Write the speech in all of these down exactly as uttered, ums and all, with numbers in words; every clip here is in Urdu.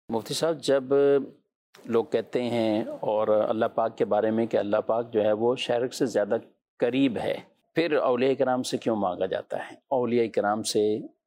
مفتی صاحب، جب لوگ کہتے ہیں اور اللہ پاک کے بارے میں کہ اللہ پاک جو ہے وہ شرک سے زیادہ قریب ہے، پھر اولیاء کرام سے کیوں مانگا جاتا ہے؟ اولیاء کرام سے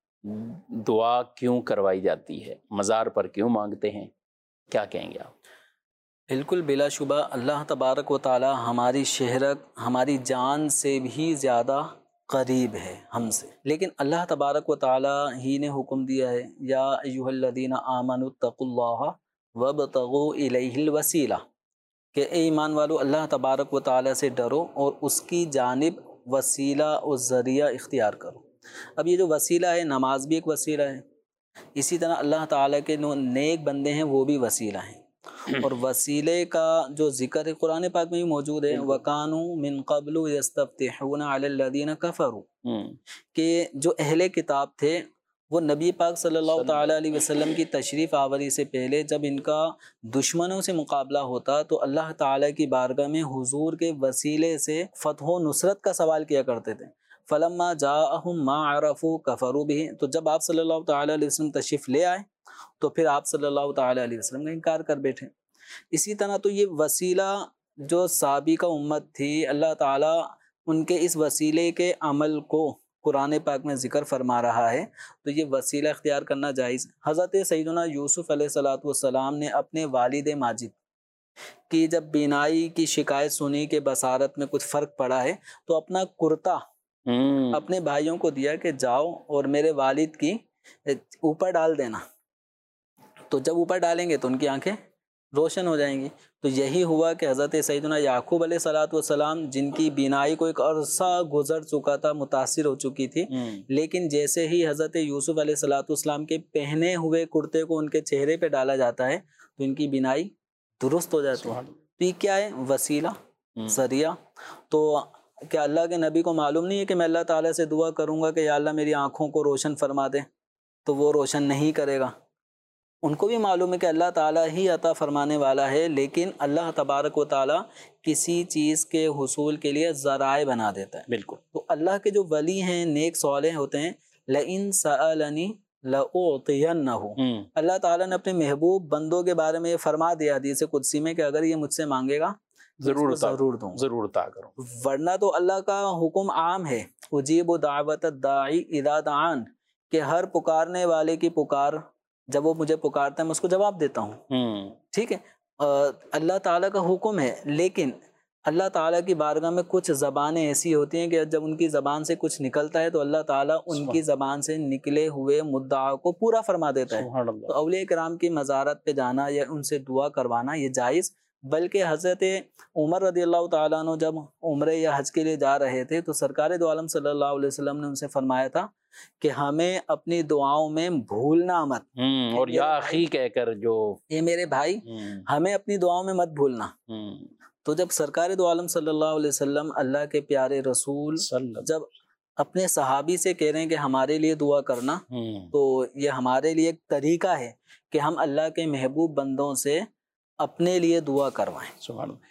دعا کیوں کروائی جاتی ہے؟ مزار پر کیوں مانگتے ہیں؟ کیا کہیں گے آپ؟ بالکل، بلا شبہ اللہ تبارک و تعالی ہماری شہرت ہماری جان سے بھی زیادہ قریب ہے ہم سے، لیکن اللہ تبارک و تعالی ہی نے حکم دیا ہے، یا ایھا الذین آمنوا اتقوا اللہ وابتغوا الیہ الوسیلہ، کہ اے ایمان والو اللہ تبارک و تعالی سے ڈرو اور اس کی جانب وسیلہ اور ذریعہ اختیار کرو۔ اب یہ جو وسیلہ ہے، نماز بھی ایک وسیلہ ہے، اسی طرح اللہ تعالیٰ کے جو نیک بندے ہیں وہ بھی وسیلہ ہیں، اور وسیلے کا جو ذکر ہے قرآن پاک میں بھی موجود ہے، وَكَانُوا مِن قَبْلُ يَسْتَفْتِحُونَ عَلَى الَّذِينَ كَفَرُوا، کہ جو اہل کتاب تھے وہ نبی پاک صلی اللہ تعالیٰ علیہ وسلم کی تشریف آوری سے پہلے جب ان کا دشمنوں سے مقابلہ ہوتا تو اللہ تعالیٰ کی بارگاہ میں حضور کے وسیلے سے فتح و نصرت کا سوال کیا کرتے تھے۔ فَلَمَّا جَاءَهُم مَّا عَرَفُوا كَفَرُوا بِهِ، تو جب آپ صلی اللہ تعالیٰ علیہ وسلم تشریف لے آئے تو پھر آپ صلی اللہ تعالیٰ علیہ وسلم کا انکار کر بیٹھے۔ اسی طرح تو یہ وسیلہ جو سابقہ امت تھی، اللہ تعالیٰ ان کے اس وسیلے کے عمل کو قرآن پاک میں ذکر فرما رہا ہے، تو یہ وسیلہ اختیار کرنا جائز۔ حضرت سیدنا یوسف علیہ الصلوۃ والسلام نے اپنے والد ماجد کی جب بینائی کی شکایت سنی کہ بصارت میں کچھ فرق پڑا ہے، تو اپنا کرتا اپنے بھائیوں کو دیا کہ جاؤ اور میرے والد کی اوپر ڈال دینا، تو جب اوپر ڈالیں گے تو ان کی آنکھیں روشن ہو جائیں گی۔ تو یہی ہوا کہ حضرت سیدنا یعقوب علیہ الصلوۃ والسلام، جن کی بینائی کو ایک عرصہ گزر چکا تھا، متاثر ہو چکی تھی، لیکن جیسے ہی حضرت یوسف علیہ الصلوۃ والسلام کے پہنے ہوئے کرتے کو ان کے چہرے پہ ڈالا جاتا ہے تو ان کی بینائی درست ہو جاتی ہے۔ تو یہ کیا ہے؟ وسیلہ، ذریعہ۔ تو کیا اللہ کے نبی کو معلوم نہیں ہے کہ میں اللہ تعالیٰ سے دعا کروں گا کہ یا اللہ میری آنکھوں کو روشن فرما دے، تو وہ روشن نہیں کرے گا؟ ان کو بھی معلوم ہے کہ اللہ تعالیٰ ہی عطا فرمانے والا ہے، لیکن اللہ تبارک و تعالیٰ کسی چیز کے حصول کے لیے ذرائع بنا دیتا ہے۔ بالکل۔ تو اللہ کے جو ولی ہیں، نیک صالح ہوتے ہیں، لَإِن سَأَلَنِي لَأُعْطِيَنَّهُ، اللہ تعالیٰ نے اپنے محبوب بندوں کے بارے میں یہ فرما دیا حدیث قدسی میں کہ اگر یہ مجھ سے مانگے گا ضرور ضرور دوں ضرور عطا کروں۔ ورنہ تو اللہ کا حکم عام ہے، اجیب دعوت الداعی اذا دعان، کہ ہر پکارنے والے کی پکار جب وہ مجھے پکارتا ہے میں اس کو جواب دیتا ہوں۔ ٹھیک ہے، اللہ تعالیٰ کا حکم ہے، لیکن اللہ تعالیٰ کی بارگاہ میں کچھ زبانیں ایسی ہوتی ہیں کہ جب ان کی زبان سے کچھ نکلتا ہے تو اللہ تعالیٰ ان کی زبان سے نکلے ہوئے مدعا کو پورا فرما دیتا ہے۔ تو اولیاء کرام کی مزارت پہ جانا یا ان سے دعا کروانا یہ جائز، بلکہ حضرت عمر رضی اللہ تعالیٰ عنہ جب عمرے یا حج کے لیے جا رہے تھے تو سرکار دو عالم صلی اللہ علیہ وسلم نے ان سے فرمایا تھا کہ ہمیں اپنی دعاؤں میں بھولنا مت، اور یا اخی کہہ کر، جو اے میرے بھائی ہمیں اپنی دعاؤں میں مت بھولنا۔ تو جب سرکار دو عالم صلی اللہ علیہ وسلم، اللہ کے پیارے رسول، جب اپنے صحابی سے کہہ رہے ہیں کہ ہمارے لیے دعا کرنا، تو یہ ہمارے لیے ایک طریقہ ہے کہ ہم اللہ کے محبوب بندوں سے اپنے لیے دعا کروائیں۔